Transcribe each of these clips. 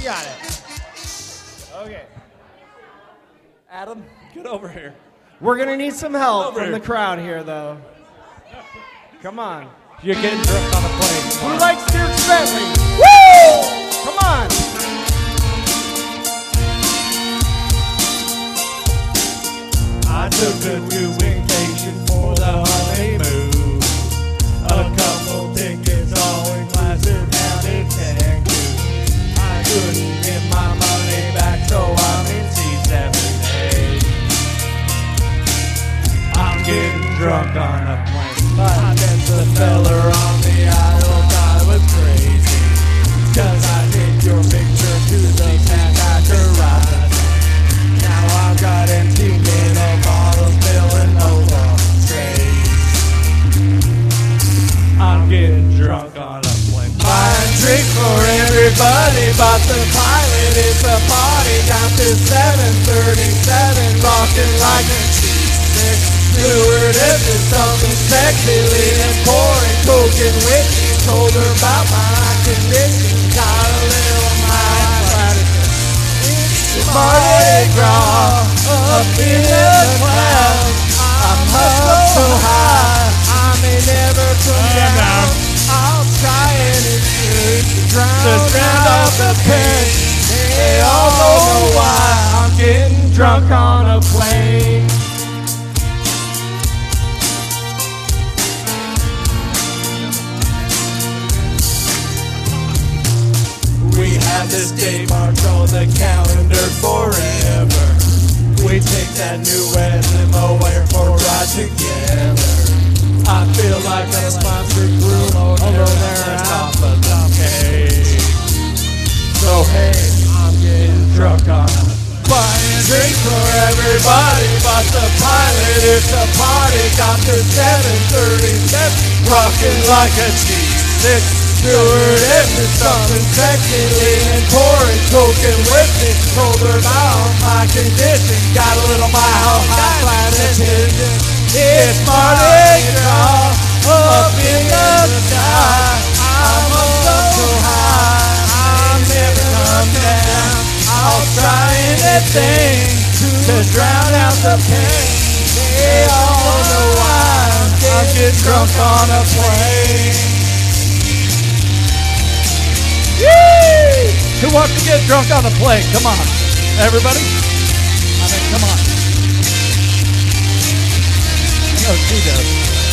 got it. Okay. Adam, get over here. We're going to need some help Over from here. the crowd here, though. Come on. You're getting drunk on the plane. Who likes Dierks Bentley? Woo! Come on. I took a 2-week vacation for the honeymoon. A couple tickets all inclusive down in Cancun. I couldn't get my money back, so I'm in C7A. I'm getting drunk on a plane. I met the fella on the aisle, I was crazy. 'Cause I take your picture to the package. Now I've got empty mineral bottles filling over trays. I'm getting drunk on a plane. Buying drinks for everybody, but the pilot is a party. Got this 737 rocking like a cheese. Stewardess is something sexy, leaning, pouring, cooking with me. Told her about my condition, got a little high. It's Mardi Gras up in the clouds. I'm up so high, I may never come down. I'll try anything to drown out the pain. They all know why I'm getting drunk on a plane. We have this day marked on the calendar forever. We take that new rhythm away for a ride together. I feel like a sponsored group over there at top of the cake. So hey, I'm getting drunk on a buying drinks for everybody, but the pilot is a party. Got the 737 rocking like a G6. Stewardess is something sexy, leaning, pouring, cooking with me. Told her about my condition, got a little mile high flight attention. It's Mardi Gras up in the sky. I'm up so high, I'll never come down. I'll try anything to drown out the pain. They all know why I'm getting drunk on a plane. Yee! Who wants to get drunk on a plane? Come on. Everybody? I mean, come on. I know she does.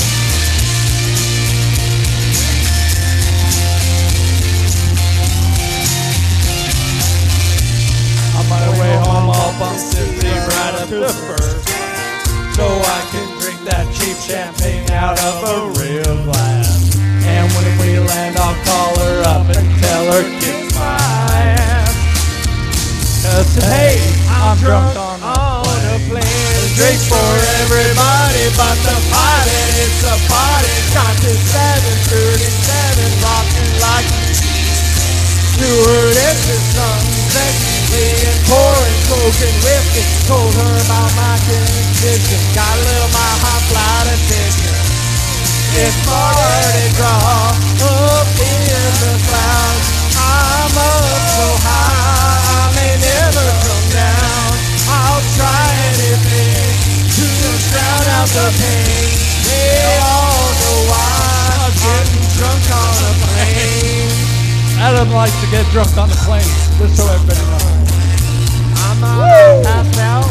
On my way home, I'll bump Cindy right up to first class, so I can drink that cheap champagne out of a real glass. And when we land, I'll call her up and tell her kiss my ass. 'Cause hey, I'm drunk on a plane. Drinks for everybody, but the pilot is a party. Got this 737 rocking like a stewardess is something sexy and pouring, smoking whiskey. Told her about my condition, got a little my hot flight attention. It's Mardi Gras up in the clouds. I'm up so high, I may never come down. I'll try anything to drown out the pain. They all know why I'm getting drunk on a plane. Adam likes to get drunk on the plane, just so everybody knows. I'm passed out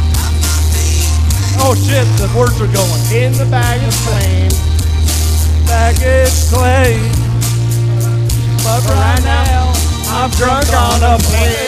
Oh shit, the words are going. in the bag of flame. Baggage claim. But right now, I'm drunk on a plane.